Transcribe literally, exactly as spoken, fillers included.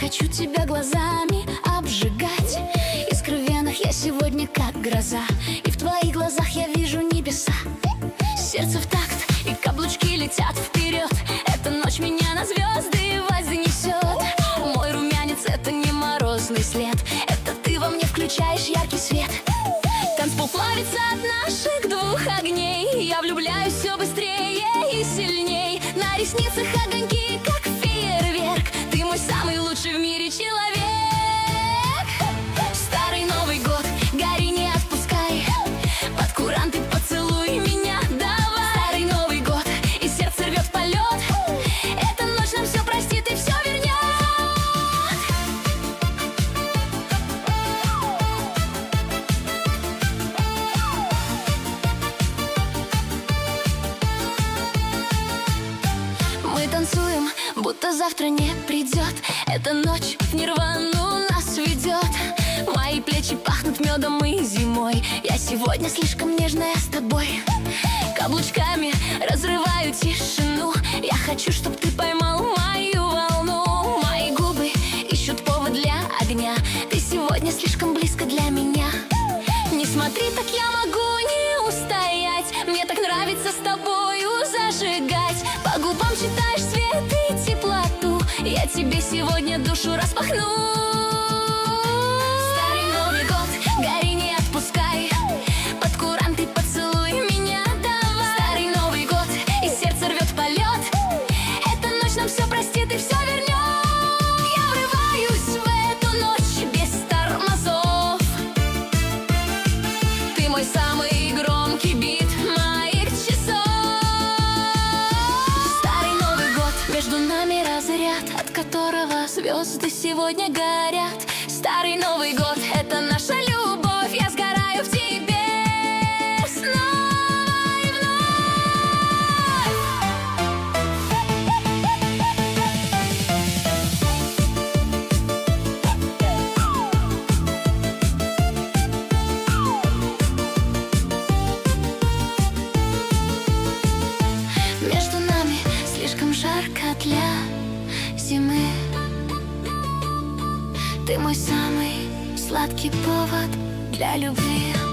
хочу тебя глазами обжигать. Искры в венах, я сегодня как гроза, и в твоих глазах я вижу небеса. Сердце в такт, и каблучки летят вперед. Эта ночь меня на звезды вознесет. Мой румянец — это не морозный след, это ты во мне включаешь яркий свет. Танцпол плавится от наших двух огней. Я влюбляюсь все быстрее и сильней. На ресницах огоньки, как фейерверк. Ты мой самый лучший в мире человек. Старый Новый год, гори, не отпускай. Под куранты поцелуй меня давай. Старый Новый год, и сердце рвет в полет. Эта ночь нам все простит и все вернет. Мы танцуем, будто завтра не придет. Эта ночь в нирвану нас ведет. Мои плечи пахнут медом и зимой. Я сегодня слишком нежная с тобой. Каблучками разрываю тишину. Я хочу, чтоб ты поймал мою волну. Мои губы ищут повод для огня. Ты сегодня слишком близко для меня. Не смотри, так я могу не устоять. Мне так нравится с тобою зажигать. По губам читаешь свет и теплоту. Я тебе сегодня душу распахну. Старый Новый год, гори, не отпускай. Под куранты поцелуй меня давай. Старый Новый год, и сердце рвет в полет. Эта ночь нам все простит и все вернет. Я врываюсь в эту ночь без тормозов. Ты мой самый громкий бит моих часов. Старый Новый год, между нами разряд, от которого звезды сегодня горят. Старый Новый год, это наша любовь. Я сгораю в тебе снова и вновь. Между нами слишком жарко для зимы. Ты мой самый сладкий повод для любви.